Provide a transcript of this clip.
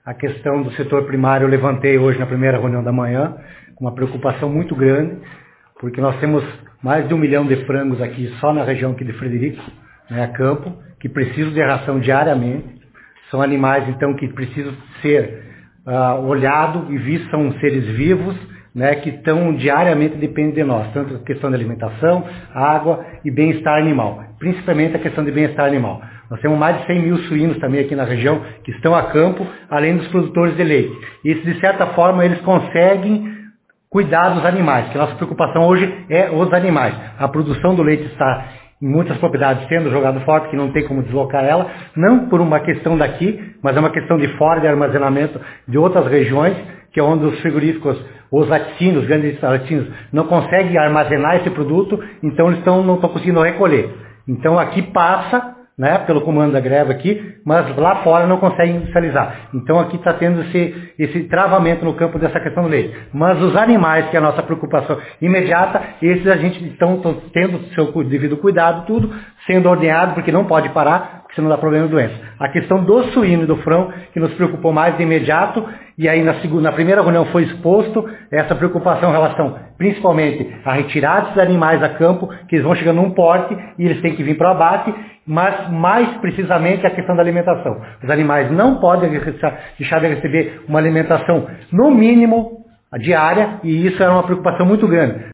A questão do setor primário eu levantei hoje na primeira reunião da manhã, com uma preocupação muito grande, porque nós temos mais de 1 milhão de frangos aqui só na região aqui de Frederico, né, a campo, que precisam de ração diariamente. São animais, então, que precisam ser olhados e vistos, são seres vivos, né, que estão diariamente dependem de nós, tanto a questão da alimentação, água e bem-estar animal, principalmente a questão de bem-estar animal. Nós temos mais de 100 mil suínos também aqui na região que estão a campo, além dos produtores de leite. E, de certa forma, eles conseguem cuidar dos animais, que a nossa preocupação hoje é os animais. A produção do leite está em muitas propriedades sendo jogado fora, porque não tem como deslocar ela, não por uma questão daqui, mas é uma questão de fora de armazenamento de outras regiões, que é onde os frigoríficos, os laticínios, os grandes laticínios, não conseguem armazenar esse produto, então eles não estão conseguindo recolher. Então aqui passa, né, pelo comando da greve aqui, mas lá fora não conseguem industrializar. Então aqui está tendo esse travamento no campo dessa questão do leite. Mas os animais, que é a nossa preocupação imediata, esses a gente estão tendo seu devido cuidado, tudo sendo ordenado, porque não pode parar, porque senão dá problema de doença. A questão do suíno e do frão, que nos preocupou mais de imediato, e aí na primeira reunião foi exposto essa preocupação em relação, principalmente, a retirar esses animais a campo, que eles vão chegando num porte e eles têm que vir para o abate, mas mais precisamente a questão da alimentação. Os animais não podem deixar de receber uma alimentação, no mínimo, diária, e isso era uma preocupação muito grande.